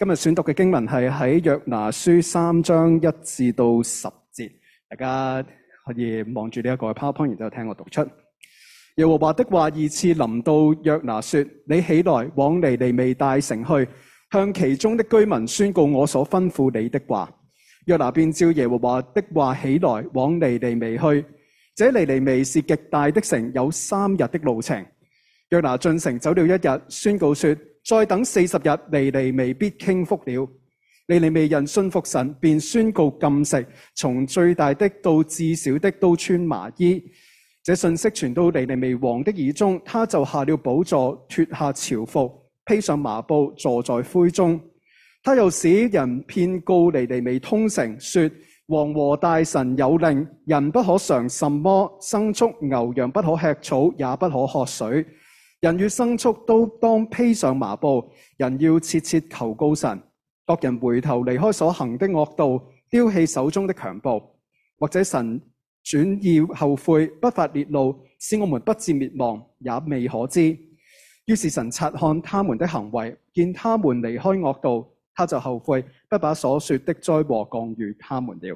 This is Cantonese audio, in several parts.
今日選讀嘅經文係喺約拿書3章1至到10節，大家可以望住呢一個 PowerPoint， 然之後聽我讀出。耶和華的話二次臨到約拿說：你起來往尼尼微大城去，向其中的居民宣告我所吩咐你的話。約拿便照耶和華的話起來往尼尼微去。這尼尼微是極大的城，有3日的路程。約拿進城走了1日，宣告說：再等40日，尼尼微必傾覆了。尼尼微人信服神，便宣告禁食，從最大的到至小的都穿麻衣。這信息傳到尼尼微王的耳中，他就下了寶座，脫下朝服，披上麻布，坐在灰中。他又使人遍告尼尼微通城，說：王和大臣有令，人不可嘗什麼，牲畜牛羊不可吃草，也不可喝水。人與牲畜都當披上麻布，人要切切求告神。各人回頭離開所行的惡道，丟棄手中的強暴，或者神轉意後悔，不發烈怒，使我們不致滅亡，也未可知。於是神察看他們的行為，見他們離開惡道，他就後悔，不把所說的災禍降於他們了。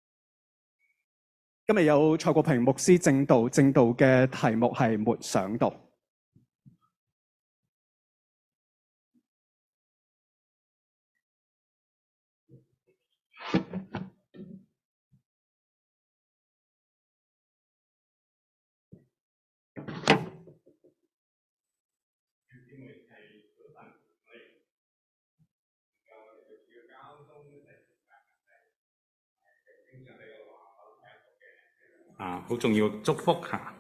今日有蔡國平牧師證道嘅題目係沒想到。 好重要，祝福下。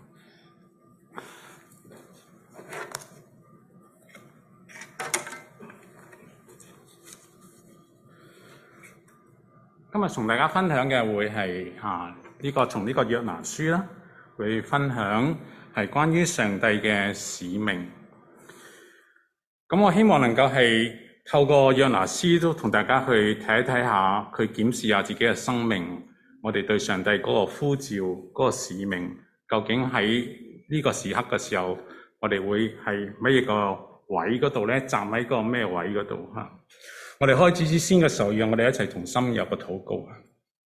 今日同大家分享嘅會係從呢個約拿書啦，會分享係關於上帝嘅使命。咁我希望能夠係透過約拿書都同大家去睇一睇下，去檢視下自己嘅生命。我哋對上帝嗰個呼召、嗰個使命，究竟喺呢個時刻嘅時候，我哋會係乜嘢個位嗰度咧？站喺個咩位嗰度嚇？我哋開始之先嘅時候，讓我哋一齊同心有個禱告啊！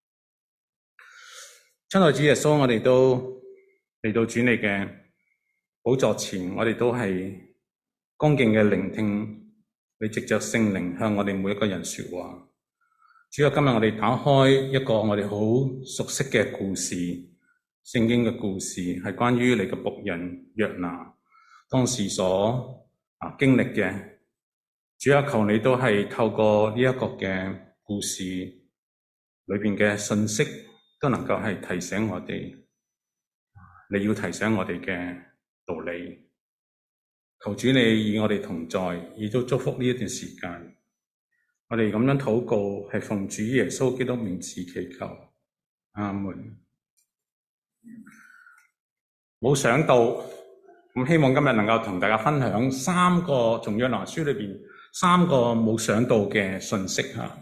親愛主耶穌，我哋都嚟到主你嘅寶座前，我哋都係恭敬嘅聆聽你藉着聖靈向我哋每一個人說話。主要今日我哋打開一個我哋好熟悉嘅故事，聖經嘅故事，係關於你嘅僕人約拿當時所經歷嘅。主要求你都係透過呢一個嘅故事裏邊嘅信息，都能夠係提醒我哋，你要提醒我哋嘅道理。求主你與我哋同在，亦都祝福呢一段時間。我哋咁樣禱告，係奉主耶穌基督名字祈求，阿門。冇想到，咁希望今日能夠同大家分享3個從約拿書裏邊3個冇想到嘅信息吓。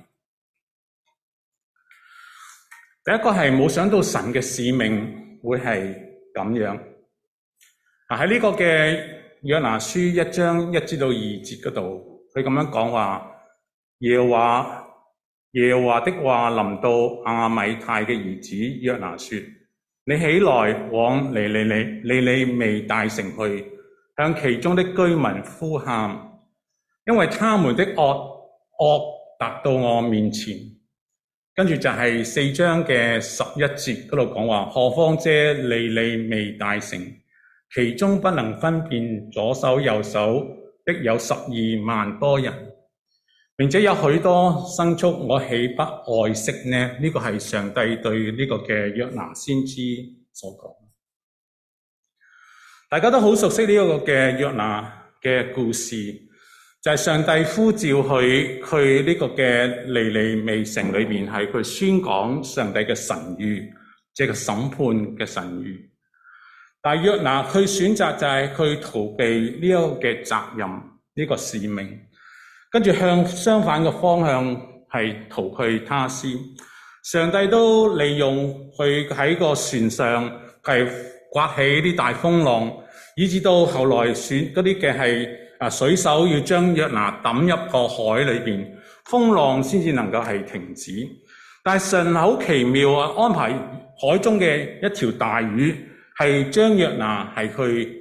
第一個係冇想到神嘅使命會係咁樣。喺呢個嘅約拿書1章1至到2節嗰度，佢咁樣講話。耶和華的話臨到亞米太嘅兒子約拿說：你起來往尼尼微大城去，向其中的居民呼喊，因為他們的惡達到我面前。跟住就係4章嘅11節嗰度講話，何況這尼尼微大城，其中不能分辨左手右手的有12萬多人。並且有許多牲畜，我豈不愛惜呢？呢個係上帝對呢個嘅約拿先知所講。大家都好熟悉呢個嘅約拿嘅故事，就係上帝呼召佢去呢個嘅尼尼微城裏邊，係佢宣講上帝嘅神諭，即係個審判嘅神諭。但係約拿佢選擇就係佢逃避呢一個嘅責任，呢個使命。跟住向相反嘅方向係逃去他施，上帝都利用佢喺個船上係颳起啲大風浪，以至到後來選嗰啲嘅係水手要將約拿抌入個海裏邊， 風浪先至能夠係停止。但係神好奇妙啊，安排海中嘅一條大魚係將約拿係去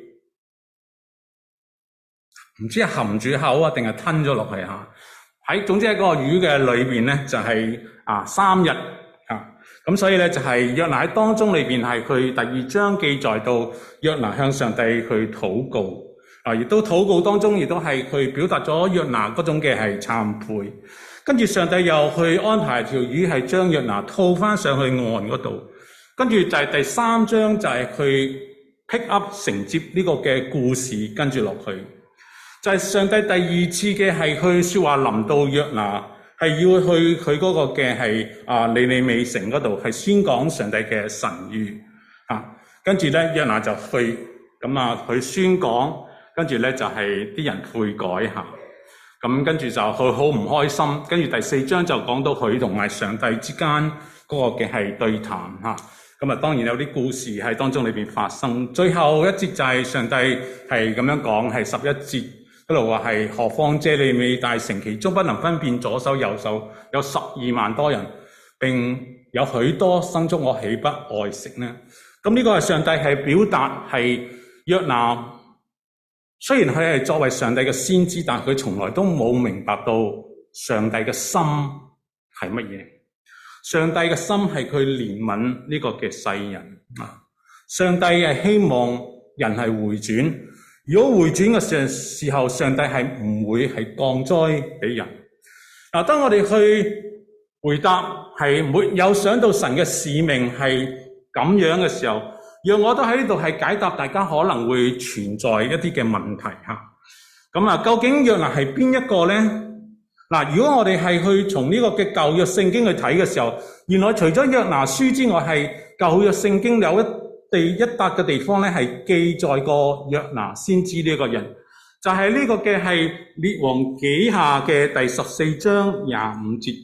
唔知係含住口啊，定係吞咗落去嚇。總之喺嗰個魚嘅裏邊咧，就係3日啊。咁所以咧就係約拿喺當中裏邊係佢第2章記載到約拿向上帝去禱告啊，亦都禱告當中亦都係佢表達咗約拿嗰種嘅係懺悔。跟住上帝又去安排條魚係將約拿套翻上去岸嗰度。跟住就係第3章就係佢 pick up 承接呢個嘅故事跟住落去。就係上帝第2次嘅係去說話臨到約拿，係要去佢嗰個嘅係尼尼微城嗰度係宣講上帝嘅神諭啊。跟住咧約拿就去佢宣講，跟住咧就係啲人悔改下。咁跟住就佢好唔開心。跟住第4章就講到佢同埋上帝之間嗰個嘅係對談嚇。咁當然有啲故事喺當中裏邊發生。最後一節就係上帝係咁樣講，係11節。嗰度話係何況這尼尼微大城其中不能分辨左手右手，有12萬多人，並有許多牲畜，我豈不愛惜呢？咁呢個係上帝係表達係約拿，雖然佢係作為上帝嘅先知，但佢從來都冇明白到上帝嘅心係乜嘢。上帝嘅心係佢憐憫呢個嘅世人啊！上帝係希望人係回轉。如果回轉嘅時候，上帝係唔會係降災俾人。當我哋去回答係沒有想到神嘅使命係咁樣嘅時候，讓我都喺呢度係解答大家可能會存在一啲嘅問題嚇。究竟約拿係邊一個呢？如果我哋係去從呢個嘅舊約聖經去睇嘅時候，原來除咗約拿書之外，係舊約聖經有一笪嘅地方咧，係記載過約拿先知呢個人，就係呢個嘅係列王紀下嘅第14章25節。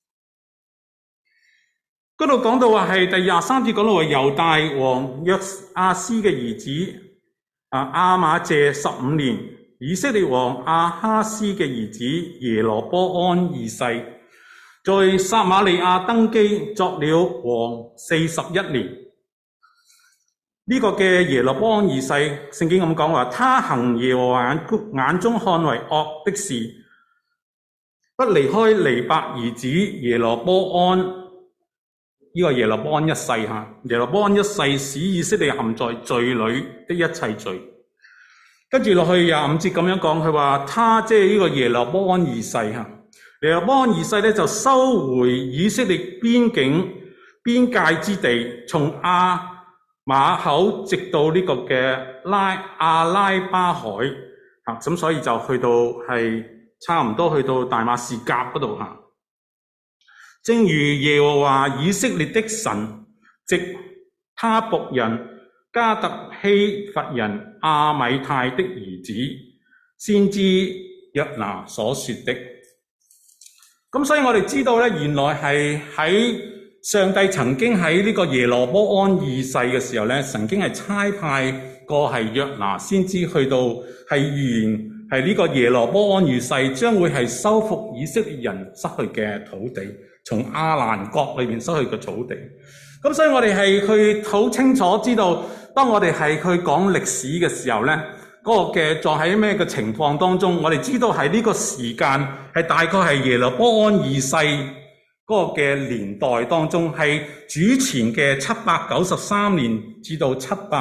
嗰度講到話係第23節講到話猶大王約阿斯嘅兒子亞瑪謝15年，以色列王亞哈斯嘅兒子耶羅波安二世，在撒瑪利亞登基作了王41年。呢個嘅耶羅波安二世，聖經咁講話，他行耶和華眼中看為惡的事，不離開尼伯兒子耶羅波安。呢個耶羅波安一世耶羅波安一世使以色列陷在罪裏的一切罪。跟住落去25節咁樣講，佢話他即係呢個耶羅波安二世耶羅波安二世咧就收回以色列邊界之地，從亞馬口直到呢個嘅阿拉巴海咁所以就去到係差唔多去到大馬士革嗰度正如耶和華以色列的神藉他僕人加特希弗人亞米泰的兒子先知約拿所說的。咁所以我哋知道咧，原來係喺上帝曾經喺呢個耶羅波安二世嘅時候咧，曾經係差派過係約拿先知去到係預係呢個耶羅波安二世將會係收復以色列人失去嘅土地，從亞蘭國裏面失去嘅土地。咁所以我哋係去好清楚知道，當我哋係去講歷史嘅時候咧，嗰個嘅在喺咩嘅情況當中，我哋知道係呢個時間係大概係耶羅波安二世嗰個嘅年代當中，係主前嘅793年至到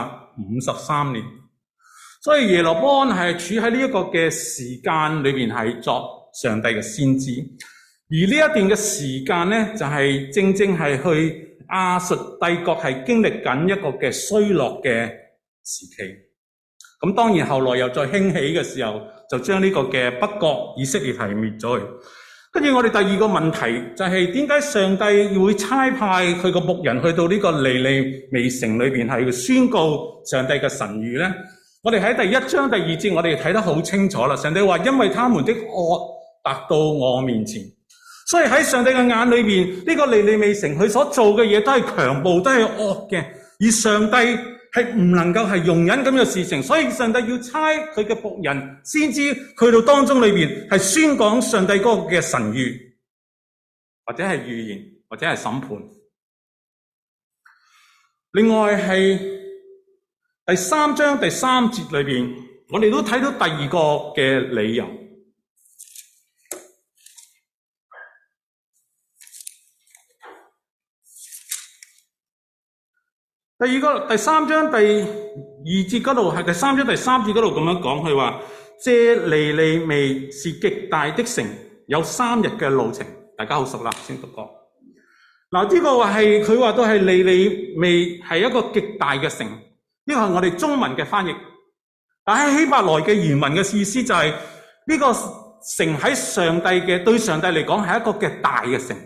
753年。所以耶羅波安係處喺呢一個嘅時間裏面係作上帝嘅先知。而呢一段嘅時間咧，就係正正係去亞述帝國係經歷緊一個嘅衰落嘅時期。咁當然後來又再興起嘅時候，就將呢個嘅北國以色列係滅咗去。跟住我哋第二個問題就係點解上帝會差派佢個僕人去到呢個尼尼微城裏邊係宣告上帝嘅神諭咧？我哋喺第1章第2節我哋睇得好清楚啦。上帝話因為他們的惡達到我面前，所以喺上帝嘅眼裏邊，呢個尼尼微城佢所做嘅嘢都係強暴，都係惡嘅，而上帝係唔能夠係容忍咁嘅事情，所以上帝要差佢嘅僕人先知去到當中裏邊係宣講上帝嗰個嘅神諭。 或者係預言，或者係審判。另外係第3章第3節裏邊，我哋都睇到第二個嘅理由。第3章第2節嗰度，係第3章第3節嗰度咁樣講，佢話這尼尼微是極大的城，有3日嘅路程。大家好熟啦，先讀過。嗱，呢個話係佢話都係尼尼微係一個極大嘅城，呢個係我哋中文嘅翻譯。但喺希伯來嘅原文嘅意思就係呢個城喺上帝嘅對上帝嚟講係一個嘅大嘅城。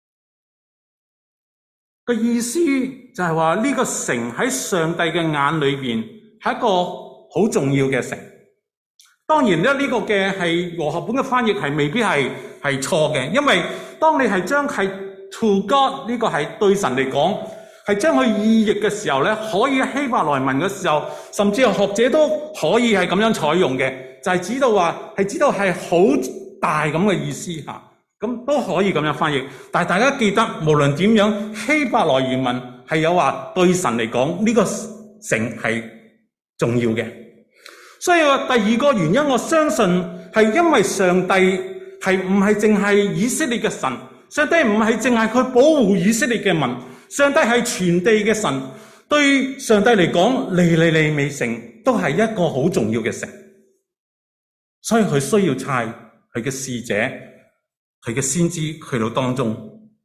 個意思就係話呢個城喺上帝嘅眼裏邊係一個好重要嘅城。當然咧，呢個嘅係和合本嘅翻譯係未必係錯嘅，因為當你係將係 to God 呢個係對神嚟講，係將佢意譯嘅時候咧，可以希伯來文嘅時候，甚至係學者都可以係咁樣採用嘅，就係指到話係知道係好大咁嘅意思嚇。咁都可以咁樣翻譯，但係大家記得，無論點樣，希伯來原文係有話對神嚟講呢個城係重要嘅。所以話第二個原因，我相信係因為上帝係唔係淨係以色列嘅神，上帝唔係淨係佢保護以色列嘅民，上帝係全地嘅神。對上帝嚟講，尼尼微城都係一個好重要嘅城，所以佢需要差佢嘅使者。佢嘅先知去到當中。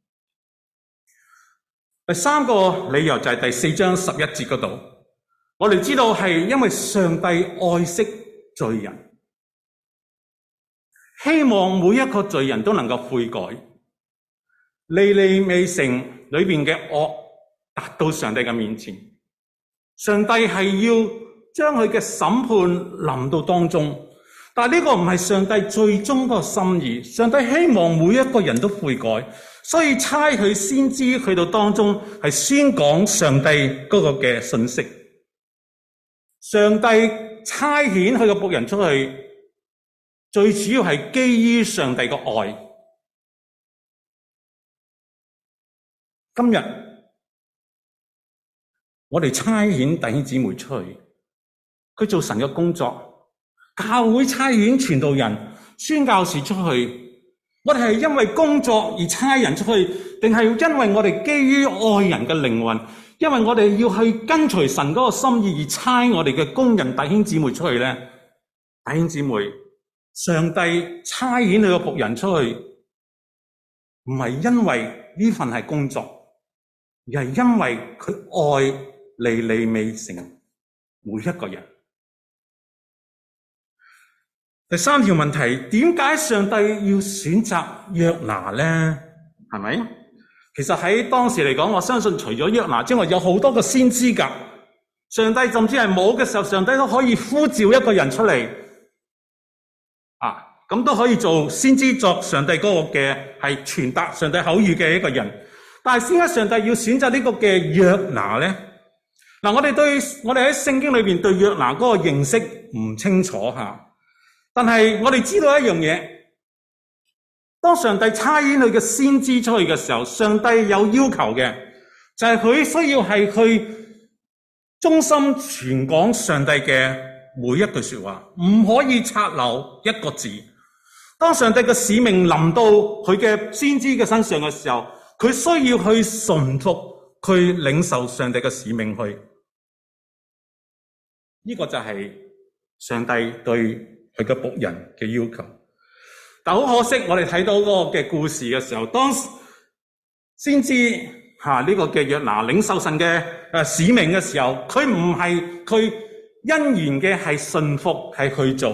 第3個理由就係第4章11節嗰度，我哋知道係因為上帝愛惜罪人，希望每一個罪人都能夠悔改。尼尼微城裏邊嘅惡達到上帝嘅面前，上帝係要將佢嘅審判臨到當中。但係呢個唔係上帝最終個心意，上帝希望每一個人都悔改，所以差佢先知去到當中係宣講上帝嗰個嘅信息。上帝差遣佢個僕人出去，最主要係基於上帝嘅愛。今日我哋差遣弟兄姊妹出去，佢做神嘅工作。教會差遣傳道人、宣教士出去，我哋係因為工作而差人出去，定係因為我哋基於愛人嘅靈魂，因為我哋要去跟隨神嗰個心意而差我哋嘅工人弟兄姊妹出去呢？弟兄姊妹，上帝差遣佢個僕人出去，唔係因為呢份係工作，而係因為佢愛尼尼微城每一個人。第3條問題，點解上帝要選擇約拿呢？係咪？其實喺當時嚟講，我相信除咗約拿之外，有好多個先知㗎。上帝甚至係冇嘅時候，上帝都可以呼召一個人出嚟，咁都可以做先知，作上帝嗰個嘅係傳達上帝口語嘅一個人。但係點解上帝要選擇呢個嘅約拿呢？嗱，我哋喺聖經裏邊對約拿嗰個認識唔清楚嚇。但係我哋知道一樣嘢，當上帝差遣佢嘅先知出去嘅時候，上帝有要求嘅，就係佢需要係去忠心傳講上帝嘅每一句說話，唔可以插漏一個字。當上帝嘅使命臨到佢嘅先知嘅身上嘅時候，佢需要去順服，去領受上帝嘅使命去。呢個就係上帝對佢嘅僕人嘅要求。但好可惜，我哋睇到嗰個嘅故事嘅時候，當先知呢個嘅約拿領受神嘅使命嘅時候，佢唔係佢欣然嘅係信服係去做，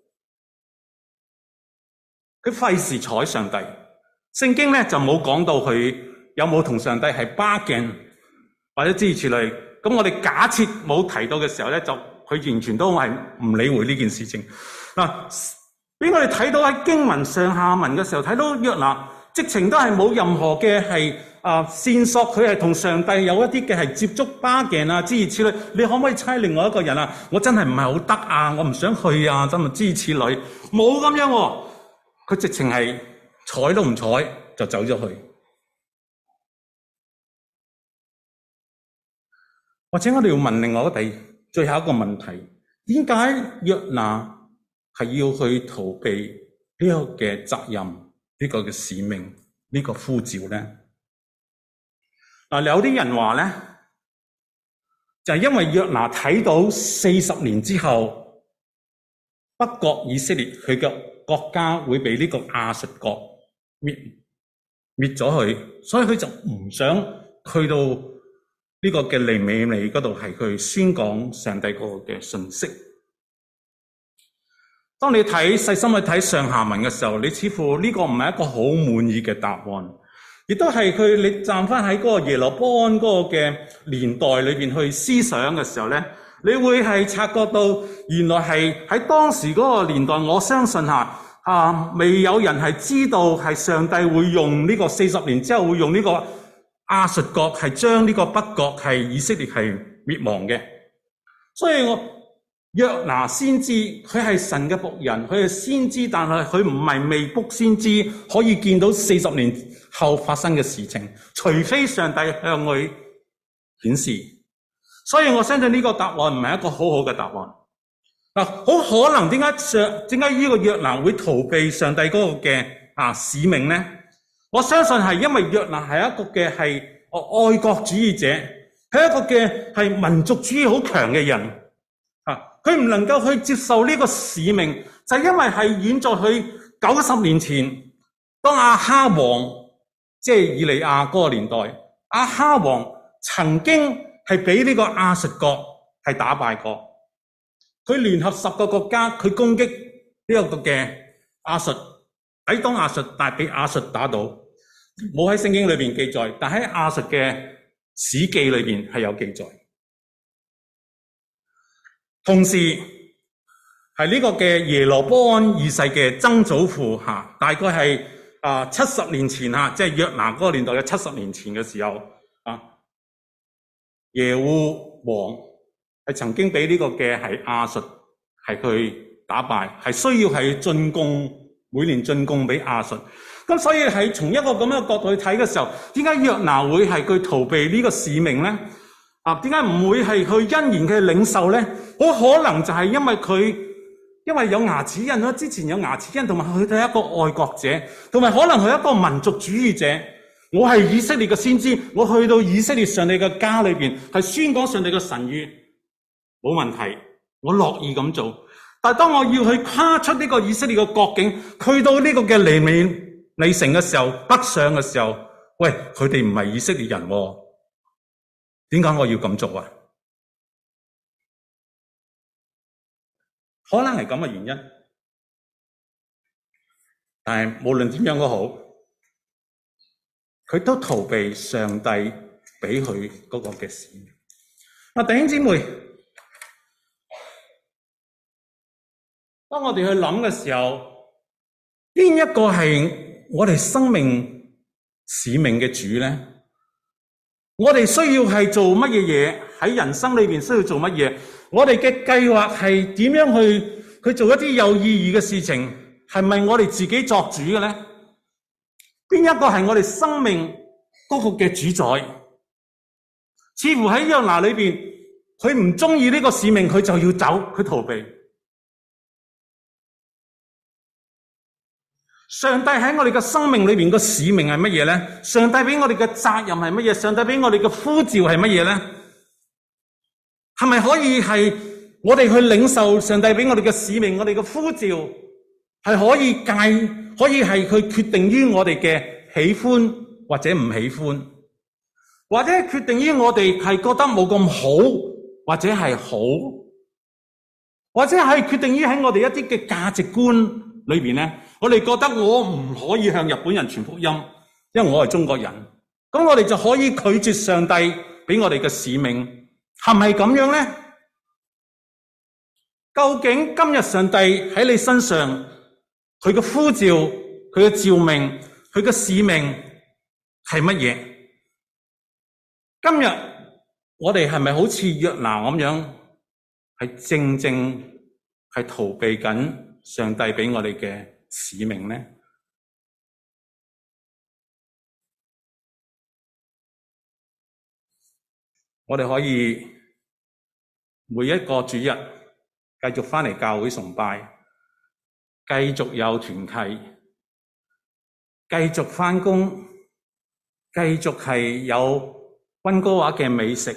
佢費事睬上帝。聖經咧就冇講到佢有冇同上帝係 bargain 或者諸如此類。咁我哋假設冇提到嘅時候咧，就佢完全都係唔理會呢件事情。嗱，俾我哋睇到喺經文上下文嘅時候，睇到約拿直情都係冇任何嘅係線索，佢係同上帝有一啲嘅係接觸bargain諸如此類。你可唔可以差另外一個人啊？我真係唔係好得啊，我唔想去啊，真係諸如此類，冇咁樣喎。佢直情係睬都唔睬就走咗去。 或者我哋要問另外一個最後一個問題，點解約拿係要去逃避呢個嘅責任、呢個嘅使命、呢個呼召咧？有啲人話咧，就係因為約拿睇到40年之後，北國以色列佢嘅國家會被呢個亞述國滅咗佢，所以佢就唔想去到呢個嘅尼尼微嗰度係去宣講上帝嗰個嘅信息。當你細心去睇上下文嘅時候，你似乎呢個唔係一個好滿意嘅答案，亦都係你站翻喺嗰個耶羅波安嗰個嘅年代裏邊去思想嘅時候咧，你會係察覺到原來係喺當時嗰個年代，我相信未有人係知道係上帝會用呢個40年之後會用呢個亞述國係將呢個北國係以色列係滅亡嘅。所以約拿先知佢係神嘅僕人，佢係先知，但係佢唔係未卜先知，可以見到40年後發生嘅事情，除非上帝向佢顯示。所以我相信呢個答案唔係一個好好嘅答案。好可能點解呢個約拿會逃避上帝嗰個嘅使命呢？我相信係因為約拿係一個嘅係愛國主義者，係一個嘅係民族主義好強嘅人。佢唔能夠去接受呢個使命，就係因為係遠在佢90年前，當亞哈王即係以利亞嗰個年代，亞哈王曾經係俾呢個亞述國係打敗過。佢聯合10個國家，佢攻擊呢個嘅亞述，抵擋亞述，但係俾亞述打倒。冇喺聖經裏邊記載，但喺亞述嘅史記裏邊係有記載。同時係呢個嘅耶羅波安二世嘅曾祖父大概係70年前即係約拿嗰個年代嘅70年前嘅時候耶戶王係曾經俾呢個嘅係亞述係佢打敗，係需要係進貢，每年進貢俾亞述。咁所以係從一個咁樣嘅角度去睇嘅時候，點解約拿會係佢逃避呢個使命咧？點解唔會係去欣然嘅領受咧？好可能就係因為有牙齒印啦，之前有牙齒印，同埋佢係一個愛國者，同埋可能佢係一個民族主義者。我係以色列嘅先知，我去到以色列上帝嘅家裏邊，係宣講上帝嘅神諭，冇問題，我樂意咁做。但係當我要去跨出呢個以色列嘅國境，去到呢個嘅尼尼微城嘅時候，北上嘅時候，喂，佢哋唔係以色列人喎。點解我要咁做啊？可能係咁嘅原因，但係無論點樣都好，佢都逃避上帝俾佢嗰個嘅使命。弟兄姊妹，當我哋去諗嘅時候，邊一個係我哋生命使命嘅主咧？我哋需要係做乜嘢？喺人生裏邊需要做乜嘢？我哋嘅計劃係點樣去做一啲有意義嘅事情？係咪我哋自己作主嘅咧？邊一個係我哋生命嗰個嘅主宰？似乎喺約拿裏邊，佢唔中意呢個使命，佢就要走，佢逃避。上帝喺我哋嘅生命裏邊個使命係乜嘢咧？上帝俾我哋嘅責任係乜嘢？上帝俾我哋嘅呼召係乜嘢咧？係咪可以係我哋去領受上帝俾我哋嘅使命？我哋嘅呼召係可以係佢決定於我哋嘅喜歡或者唔喜歡，或者決定於我哋係覺得冇咁好或者係好，或者係決定於喺我哋一啲嘅價值觀裏邊咧，我哋覺得我唔可以向日本人傳福音，因為我係中國人，咁我哋就可以拒絕上帝俾我哋嘅使命，係咪咁樣咧？究竟今日上帝喺你身上，佢嘅呼召、佢嘅召命、佢嘅使命係乜嘢？今日我哋係咪好似約拿咁樣，係正正係逃避緊上帝俾我哋嘅使命呢？我哋可以每一個主日繼續返嚟教會崇拜，繼續有團契，繼續返工，繼續係有溫哥華嘅美食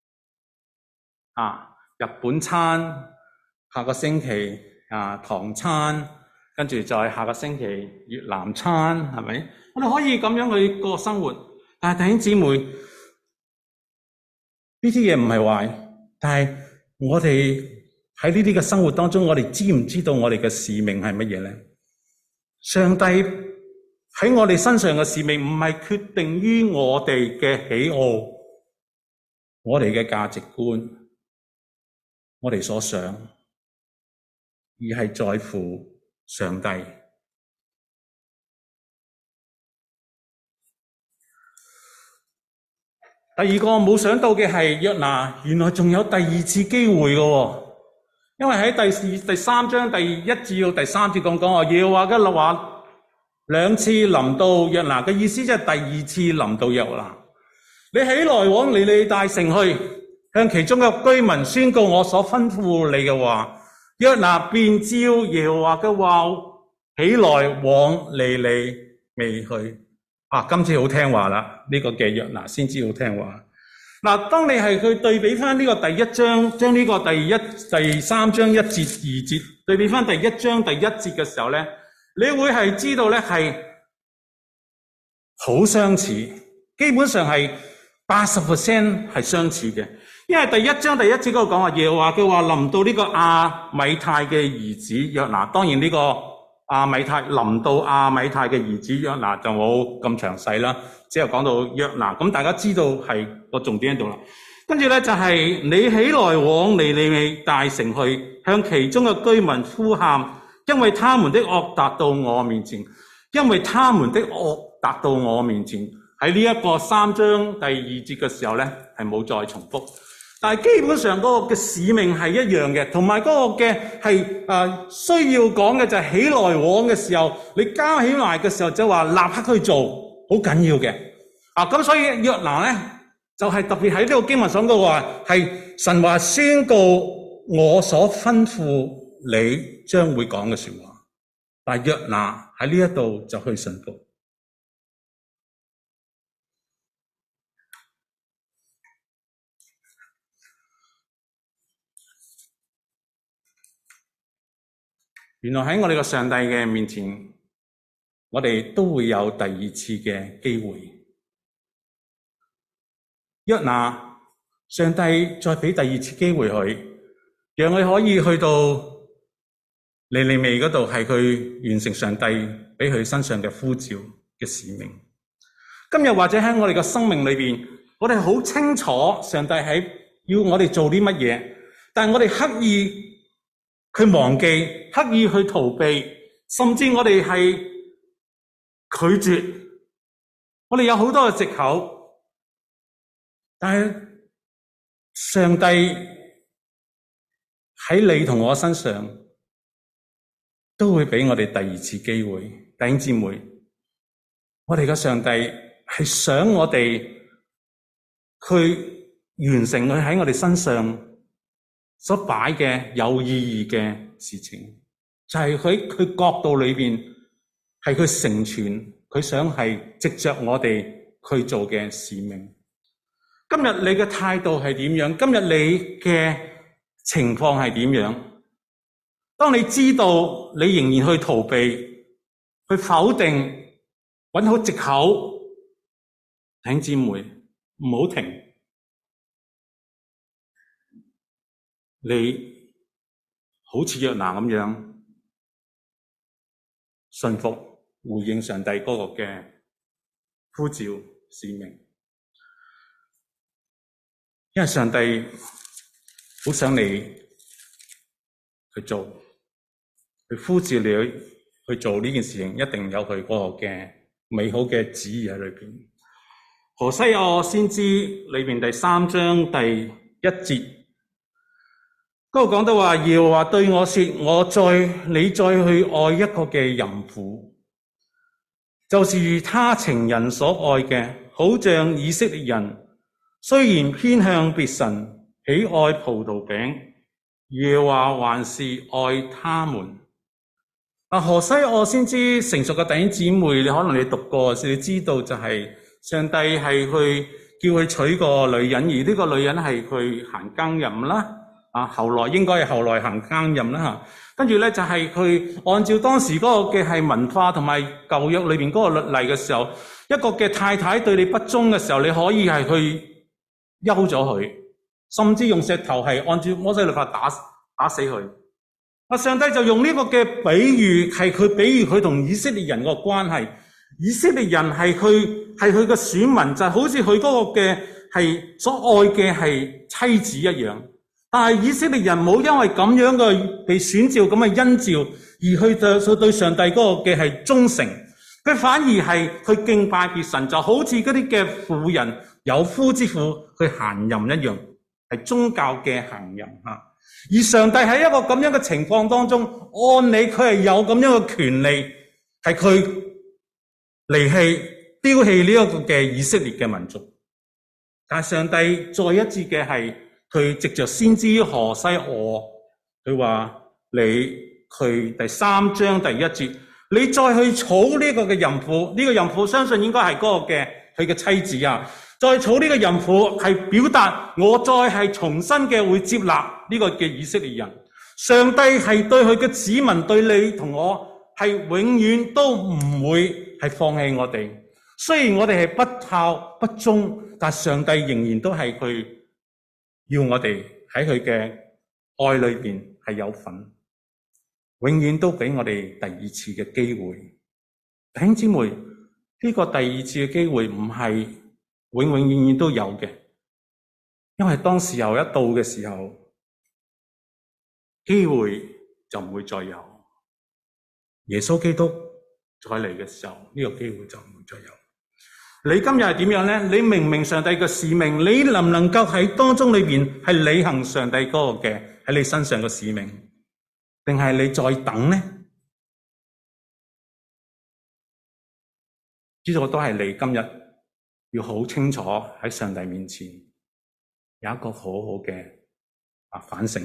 日本餐，下個星期唐餐，跟住再下個星期越南餐，係咪？我哋可以咁樣去過生活，但係弟兄姊妹，呢啲嘢唔係壞，但係我哋喺呢啲嘅生活當中，我哋知唔知道我哋嘅使命係乜嘢咧？上帝喺我哋身上嘅使命唔係決定於我哋嘅喜好，我哋嘅價值觀，我哋所想，而係在乎上帝。第二個冇想到嘅係約拿原來仲有第二次機會嘅，因為喺第三章第1至到第3節講話，耶和華嘅話兩次臨到約拿嘅意思，即係第二次臨到約拿。你起來往尼尼大城去，向其中嘅居民宣告我所吩咐你嘅話。約拿便照耶和華嘅話起來往尼尼微去。今次好聽話啦，呢個嘅約拿先知好聽話。當你係去對比翻呢個第一章，將呢個第三章1節2節對比翻第一章第1節嘅時候咧，你會係知道咧係好相似，基本上係80% 係相似嘅。因為第一章第1節嗰度講話，耶和華嘅話臨到呢個亞米太嘅兒子約拿。當然呢個亞米太臨到亞米太嘅兒子約拿就冇咁詳細啦，只係講到約拿。咁大家知道係個重點喺度啦。跟住咧就係你起來往尼尼微大城去，向其中嘅居民呼喊，因為他們的惡達到我面前，因為他們的惡達到我面前。喺呢一個3章第2節嘅時候咧係冇再重複。但係基本上嗰個嘅使命係一樣嘅，同埋嗰個嘅係需要講嘅就係起來往嘅時候，你加起來嘅時候就話立刻去做，好緊要嘅。咁所以約拿咧就係特別喺呢個經文上嘅話，係神話宣告我所吩咐你將會講嘅說話。但係約拿喺呢一度就去信服。原來喺我哋個上帝嘅面前，我哋都會有第二次嘅機會。約拿，上帝再俾第二次機會佢，讓佢可以去到尼尼微嗰度，係佢完成上帝俾佢身上嘅呼召嘅使命。今日或者喺我哋嘅生命裏邊，我哋好清楚上帝係要我哋做啲乜嘢，但係我哋刻意去忘記，刻意去逃避，甚至我哋係拒絕，我哋有好多嘅藉口，但係上帝喺你同我身上都會俾我哋第二次機會。弟兄姊妹，我哋嘅上帝係想我哋去完成佢喺我哋身上所擺嘅有意義嘅事情，就係佢角度裏邊係佢成全，佢想係藉着我哋去做嘅使命。今日你嘅態度係點樣？今日你嘅情況係點樣？當你知道你仍然去逃避、去否定、揾好藉口，弟兄姊妹唔好停。你好似約拿咁樣信服回應上帝嗰個嘅呼召使命，因為上帝好想你去做，去呼召你去做呢件事情，一定有佢嗰個嘅美好嘅旨意喺裏邊。何西阿先知裏邊第3章第1節。嗰度講到話，耶和華對我說：你再去愛一個嘅淫婦，就是他情人所愛嘅，好像以色列人雖然偏向別神， 喜愛葡萄餅，耶和華還是愛他們。何西阿先知成熟嘅弟兄姊妹，可能你讀過，你知道就係上帝係去叫佢娶個女人，而呢個女人係去行耕耘啦。後來應該係後來行耕耘啦嚇。跟住咧就係去按照當時嗰個嘅係文化同埋舊約裏邊嗰個律例嘅時候，一個嘅太太對你不忠嘅時候，你可以係去休咗佢，甚至用石頭係按照摩西律法打死佢。上帝就用呢個嘅比喻，係佢比喻佢同以色列人個關係。以色列人係佢嘅選民，就好似佢嗰個嘅係所愛嘅係妻子一樣。但係以色列人冇因為咁樣嘅被選召咁嘅恩召，而去對上帝嗰個嘅係忠誠，佢反而係去敬拜別神，就好似嗰啲嘅婦人有夫之婦去行淫一樣，係宗教嘅行淫嚇。而上帝喺一個咁樣嘅情況當中，按理佢係有咁樣嘅權利，係佢離棄、丟棄呢一個嘅以色列嘅民族。但係上帝再一次嘅係，佢藉着先知何西阿，佢話佢第3章第1節，你再去娶呢個嘅淫婦，呢個淫婦相信應該係嗰個嘅佢嘅妻子啊。再娶呢個淫婦係表達我再係重新嘅會接納呢個嘅以色列人。上帝係對佢嘅子民，對你同我係永遠都唔會係放棄我哋。雖然我哋係不孝不忠，但上帝仍然都係佢要我哋喺佢嘅愛裏邊係有份，永遠都俾我哋第二次嘅機會。弟兄姊妹，呢個第二次嘅機會唔係永永遠遠都有嘅，因為當時候一到嘅時候，機會就唔會再有。耶穌基督再嚟嘅時候，呢個機會就唔會再有。你今日係點樣呢？你明唔明上帝嘅使命？你能唔能夠喺當中裏邊係履行上帝嗰個嘅喺你身上嘅使命？定係你再等呢？呢個都係你今日要好清楚喺上帝面前有一個好好嘅反省。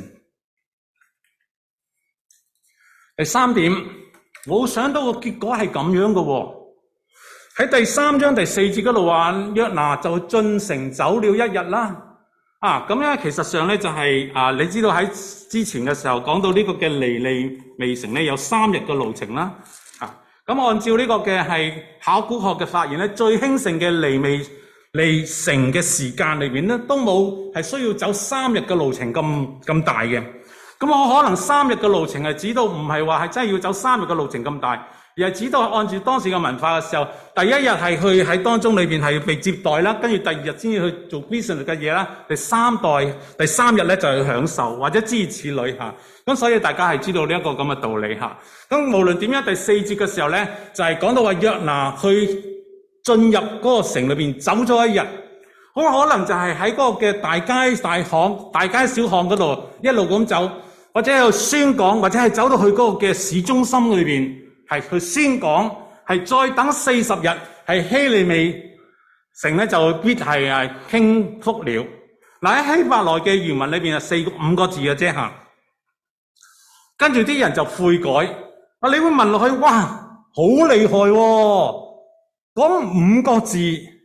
第3點，冇想到個結果係咁樣嘅喎。喺第3章第4節嗰度話，約拿就進城走了1日啦。咁樣其實上咧就係你知道喺之前嘅時候講到呢個嘅尼尼微城咧有3日嘅路程啦。咁按照呢個嘅係考古學嘅發現咧，最興盛嘅尼尼城嘅時間裏邊咧，都冇係需要走3日嘅路程咁大嘅。咁我可能3日嘅路程係指到唔係話係真係要走3日嘅路程咁大，而係指到按照當時嘅文化嘅時候，第1日係去喺當中裏邊係被接待啦，跟住第2日先至去做 business 嘅嘢啦，第3日咧就係享受或者諸如此類嚇。咁所以大家係知道呢一個咁嘅道理嚇。咁無論點樣，第4節嘅時候咧，就係講到話約拿去進入嗰個城裏邊走咗1日，好可能就係喺嗰個嘅大街大巷、大街小巷嗰度一路咁走，或者喺度宣講，或者係走到去嗰個嘅市中心裏邊係去宣講，係再等40日，係希利未城咧就必係傾覆了。嗱，喺希伯來嘅原文裏邊係5個字嘅啫嚇。跟住啲人就悔改。你會問落去，哇，好厲害喎！講5個字，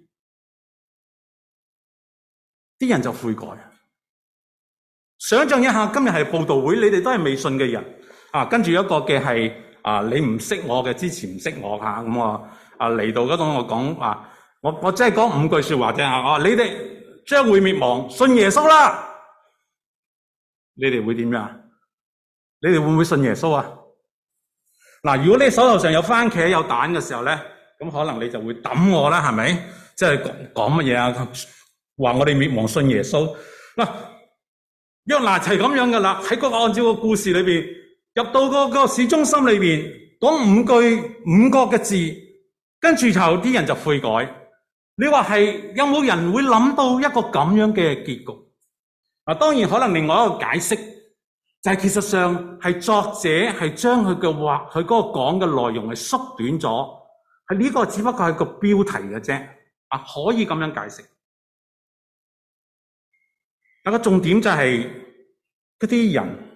啲人就悔改。想象一下，今日係佈道會，你哋都係未信嘅人跟住一個嘅係你唔識我嘅，之前唔識我嚇，咁我嚟到嗰度我講我真係講5句説話啫嚇。你哋將會滅亡，信耶穌啦！你哋會點樣？你哋會唔會信耶穌啊？嗱，如果你手頭上有番茄有蛋嘅時候咧，咁可能你就會抌我啦，係咪？即係講乜嘢啊？話我哋滅亡信耶穌。嗱，約拿就係咁樣噶啦，喺嗰個按照個故事裏邊，入到嗰個市中心裏邊，講5個嘅字，跟住就啲人就悔改。你話係有冇人會諗到一個咁樣嘅結局？當然可能另外一個解釋。就係其實上係作者係將佢嘅話，佢嗰個講嘅內容係縮短咗，係呢個只不過係個標題嘅啫，可以咁樣解釋。 但個重點就係嗰啲人，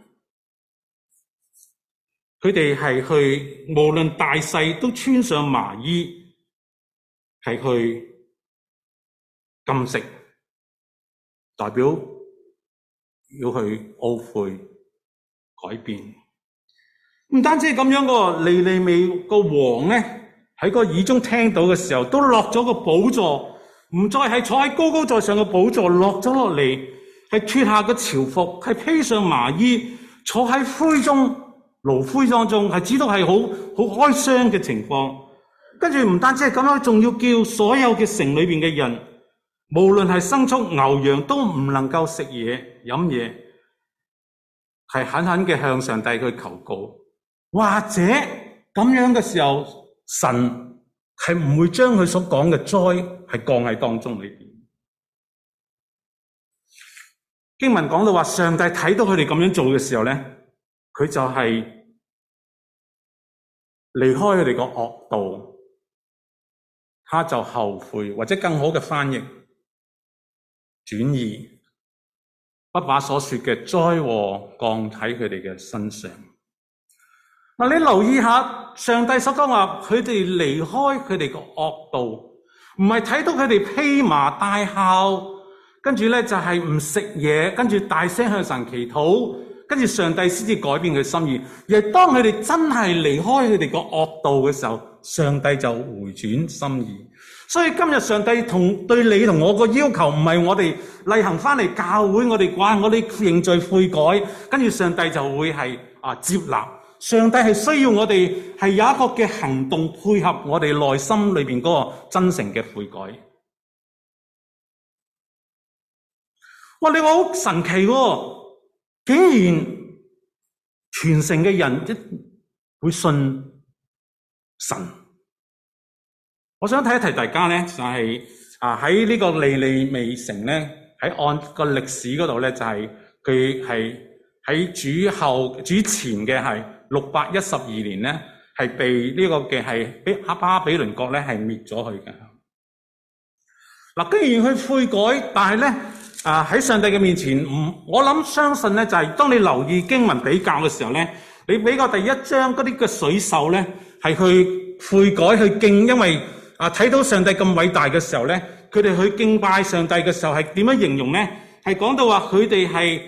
佢哋係去無論大細都穿上麻衣，係去禁食，代表要去懊悔改變。唔單止係咁樣喎，尼尼微個王咧喺個耳中聽到嘅時候，都落咗個寶座，唔再係坐喺高高在上嘅寶座，落咗落嚟，係脫下個朝服，係披上麻衣，坐喺灰中爐灰當中，係知道係好哀傷嘅情況。跟住唔單止係咁樣，仲要叫所有嘅城裏邊嘅人，無論係牲畜牛羊，都唔能夠食嘢飲嘢，係狠狠嘅向上帝去求告。或者咁樣嘅時候，神係唔會將佢所講嘅災係降喺當中裏邊。經文講到話，上帝睇到佢哋咁樣做嘅時候咧，佢就係離開佢哋個惡道，他就後悔，或者更好嘅翻譯，轉意，不把所說嘅災禍降喺佢哋嘅身上。嗱，你留意下，上帝所講話，佢哋離開佢哋個惡道，唔係睇到佢哋披麻戴孝，跟住咧就係唔食嘢，跟住大聲向神祈禱，跟住上帝先至改變佢心意。而係當佢哋真係離開佢哋個惡道嘅時候，上帝就回轉心意。所以今日上帝對你同我個要求，唔係我哋例行翻嚟教會，我哋認罪悔改，跟住上帝就會係接納。上帝係需要我哋係有一個嘅行動配合我哋內心裏邊嗰個真誠嘅悔改。哇！你話好神奇喎，竟然全城嘅人會信神。我想提一提大家咧，就係喺呢個尼尼微城咧，喺按個歷史嗰度咧，就係佢係喺主前嘅係612年咧，係被呢個嘅係巴比倫國咧係滅咗去嘅。嗱，既然佢悔改，但係咧喺上帝嘅面前，我相信咧就係當你留意經文比較嘅時候咧，你比較第一章嗰啲嘅水獸咧，係去悔改去敬，因為睇到上帝咁偉大嘅時候咧，佢哋去敬拜上帝嘅時候係點樣形容咧？係講到話佢哋係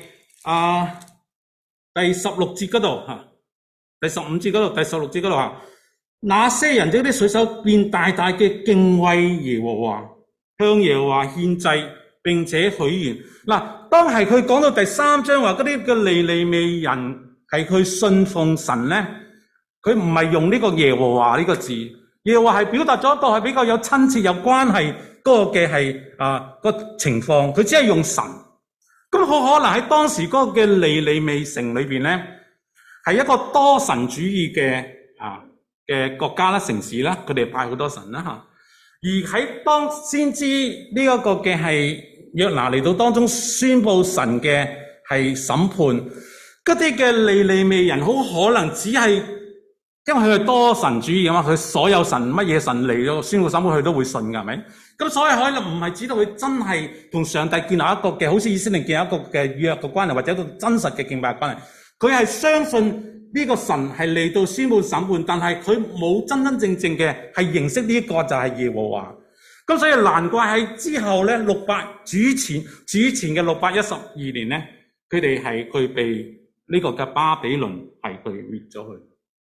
第16節嗰度第15節嗰度，第16節嗰度那些人這啲水手便大大嘅敬畏耶和華，向耶和華獻祭，並且許願。嗱，當係佢講到第3章話嗰啲嘅尼尼微人係去信奉神咧，佢唔係用呢個耶和華呢個字，耶和華係表達咗一個係比較有親切有關係嗰個嘅係個情況，佢只係用神。咁好可能喺當時嗰個嘅尼尼微城裏邊咧，係一個多神主義嘅國家啦、城市啦，佢哋拜好多神啦嚇。而喺當先知呢一個嘅係約拿嚟到當中宣佈神嘅係審判，嗰啲嘅尼尼微人好可能只係因為佢係多神主義啊嘛，佢所有神乜嘢神嚟到宣佈審判佢都會信㗎，係咪？咁所以可能唔係指到佢真係同上帝建立一個嘅好似以色列建立一個嘅約嘅關係，或者一個真實嘅敬拜關係。佢係相信呢個神係嚟到宣佈審判，但係佢冇真真正正嘅係認識呢一個就係耶和華。咁所以難怪喺之後咧主前嘅612年咧，佢哋係佢被呢個嘅巴比倫係佢滅咗去。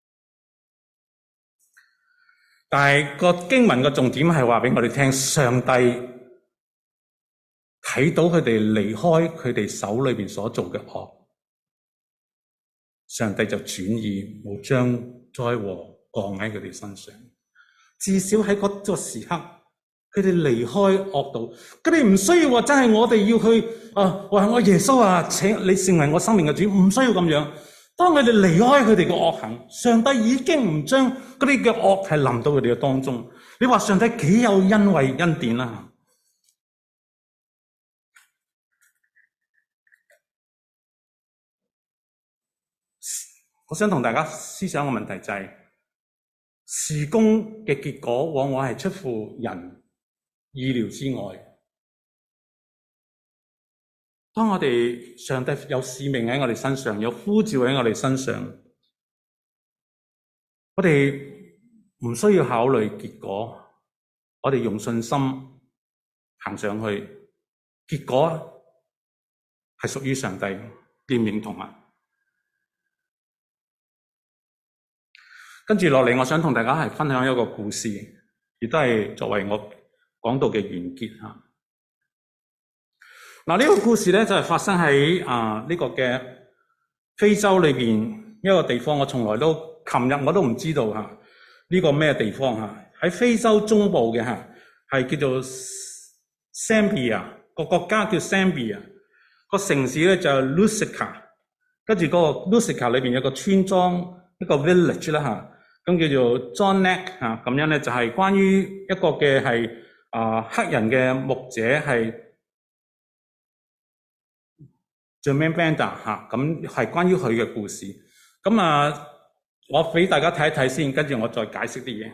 但係個經文嘅重點係話俾我哋聽，上帝睇到佢哋離開佢哋手裏邊所做嘅惡，上帝就轉意冇將災禍降喺佢哋身上。至少喺嗰個時刻，佢哋離開惡道，佢哋唔需要話真係我哋要去話我耶穌請你成為我生命嘅主，唔需要咁樣。當佢哋離開佢哋嘅惡行，上帝已經唔將嗰啲嘅惡係臨到佢哋嘅當中。你話上帝幾有恩惠恩典啊？我想同大家思想嘅問題就係，事工嘅結果往往係出乎人意料之外。 當我哋上帝有使命喺我哋身上，有呼召喺我哋身上，我哋唔需要考慮結果，我哋用信心行上去，結果係屬於上帝，認唔認同啊？跟住落嚟，我想同大家係分享一個故事，亦都係作為我講道嘅完結嚇。嗱，呢個故事咧就係發生喺呢個嘅非洲裏邊一個地方，我從來都琴日我都唔知道嚇呢個咩地方嚇，喺非洲中部嘅嚇，係叫做 Zambia， 個國家叫 Zambia， 個城市咧就係 Lusaka， 跟住嗰個 Lusaka 裏邊有個村莊一個 village 啦嚇，咁叫做 John Neck 嚇，咁樣咧就係關於一個嘅係黑人嘅牧者係。Jermaine Bender 嚇，咁係關於佢嘅故事。咁我俾大家睇一睇先，跟住我再解釋啲嘢。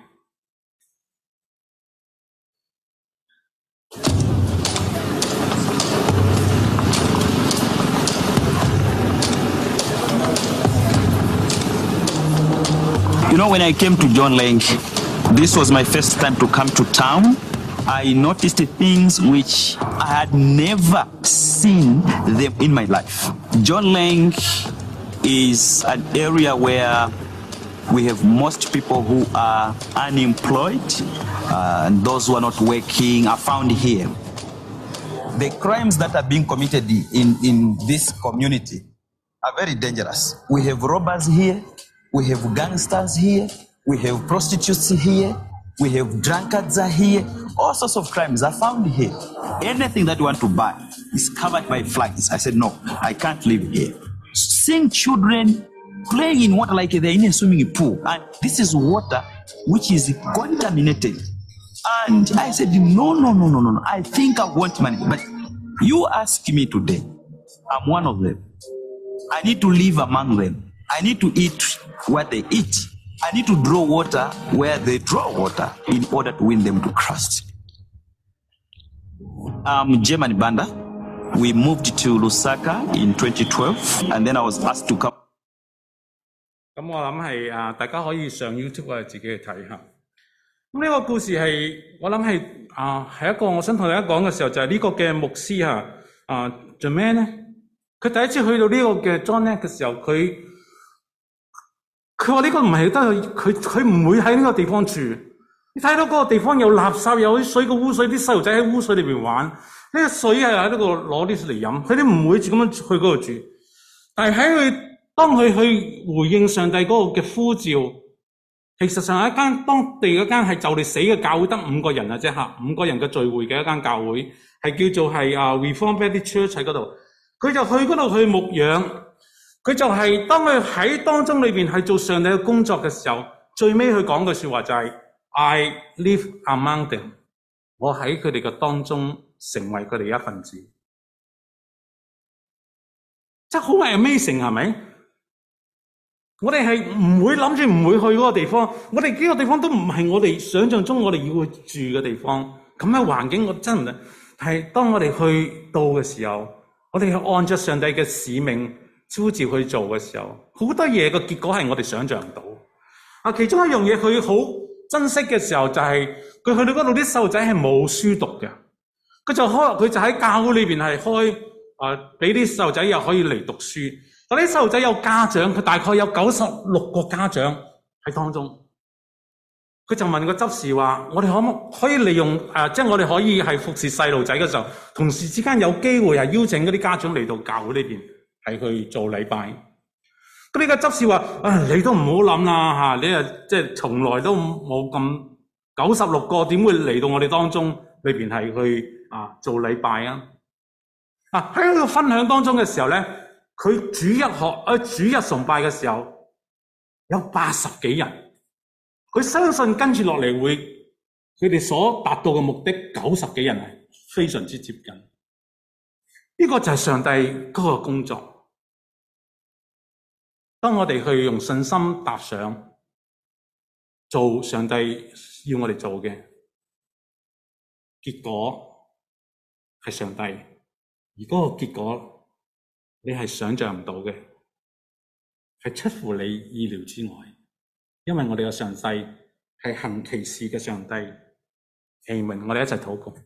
You know, when I came to John Lang, this was my first time to come to town. I noticed things which I had never seen them in my life. John Lang is an area where we have most people who are unemployed, and those who are not working are found here. The crimes that are being committed in this community are very dangerous. We have robbers here, we have gangsters here, we have prostitutes here, we have drunkards are here. All sorts of crimes are found here. Anything that you want to buy is covered by flags. I said, no, I can't live here. Seeing children playing in water like they're in a swimming pool. And this is water which is contaminated. And I said, no. I think I want money. But you ask me today, I'm one of them. I need to live among them. I need to eat what they eat. I need to draw water where they draw water in order to win them to Christ. I'm German Banda. We moved to Lusaka in 2012, and then I was asked to come. 咁我諗係大家可以上 YouTube 或者自己去睇下。咁呢個故事係我諗係一個我想同大家講嘅時候，就係呢個嘅牧師Jermaine 咧，佢第一次去到呢個嘅 John Neck 嘅時候，佢話呢個唔係得佢唔會喺呢個地方住。你睇到嗰個地方有垃圾，有啲水嘅污水，啲細路仔喺污水裏邊玩，呢個水係喺度攞啲嚟飲，佢哋唔會咁樣去嗰度住。但係當佢去回應上帝嗰個嘅呼召，其實上係一間當地嗰間係就嚟死嘅教會，得5個人啊啫嚇，5個人嘅聚會嘅一間教會，係叫做係Reformed Baptist Church 喺嗰度。佢就去嗰度去牧養，佢就係當佢喺當中裏邊係做上帝嘅工作嘅時候，最尾佢講句説話就係I live among them， 我喺佢哋嘅當中成為佢哋一份子，真係好 amazing 係咪？我哋係唔會諗住唔會去嗰個地方，我哋呢個地方都唔係我哋想象中我哋要去住嘅地方，咁嘅環境我真唔得。但係當我哋去到嘅時候，我哋係按照上帝嘅使命呼召去做嘅時候，好多嘢嘅結果係我哋想象唔到。其中一樣嘢佢好珍惜嘅時候就係佢去到嗰度啲細路仔係冇書讀嘅，佢就喺教會裏邊係開俾啲細路仔又可以嚟讀書。嗰啲細路仔有家長，佢大概有96個家長喺當中。佢就問個執事話：我哋可唔可以利用即係我哋可以係服侍細路仔嘅時候，同時之間有機會係邀請嗰啲家長嚟到教會呢邊係去做禮拜。咁呢個執事話：你都唔好諗啦嚇，你即係從來都冇咁96個點會嚟到我哋當中裏邊係去做禮拜啊！喺呢個分享當中嘅時候咧，佢主日崇拜嘅時候有80幾人，佢相信跟住落嚟會佢哋所達到嘅目的90幾人係非常之接近。呢個就係上帝嗰個工作。當我哋去用信心踏上做上帝要我哋做嘅，結果係上帝，而而嗰個結果你係想象唔到嘅，係出乎你意料之外。因為我哋嘅上帝係行奇事嘅上帝。Amen，我哋一齊禱告。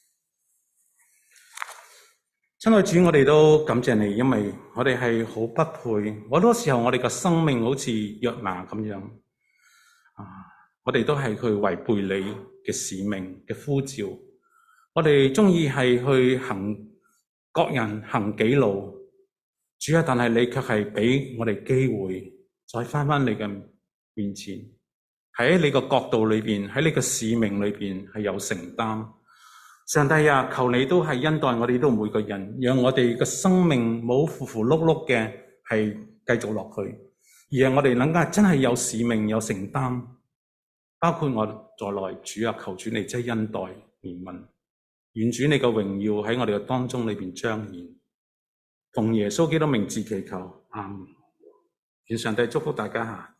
親愛主，我哋都感謝你，因為我哋係好不配。好多時候我哋嘅生命好似約拿咁樣，我哋都係去違背你嘅使命嘅呼召。我哋中意係去行各人行己路，主啊！但係你卻係俾我哋機會，再返你嘅面前，喺你個角度裏邊，喺你嘅使命裏邊係有承擔。上帝啊，求你都係恩待我哋都每個人，讓我哋嘅生命冇糊糊碌碌嘅係繼續落去，而係我哋能夠真係有使命有承擔，包括我在內。主啊，求主你真係恩待憐憫，願主你嘅榮耀喺我哋嘅當中裏邊彰顯。奉耶穌基督名字祈求，阿們。願上帝祝福大家。